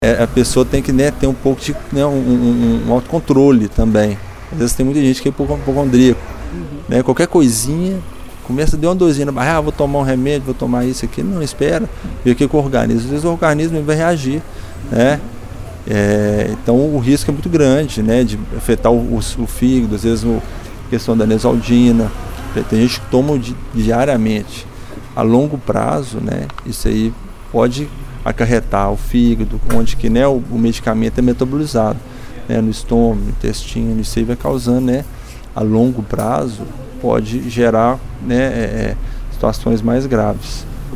A pessoa tem que, né, ter um pouco de, né, um autocontrole também. Às vezes tem muita gente que é hipocondríaco, né? Qualquer coisinha, começa a dar uma dorzinha na barriga, vou tomar um remédio, vou tomar isso aqui. Não, espera, ver o que é o organismo. Às vezes o organismo vai reagir, né? Então o risco é muito grande, né, de afetar o fígado, às vezes a questão da Neosaldina. Tem gente que toma diariamente. A longo prazo, né, isso aí pode acarretar o fígado, onde que, né, o medicamento é metabolizado, né, no estômago, no intestino. Isso aí vai causando, né, a longo prazo, pode gerar, né, situações mais graves.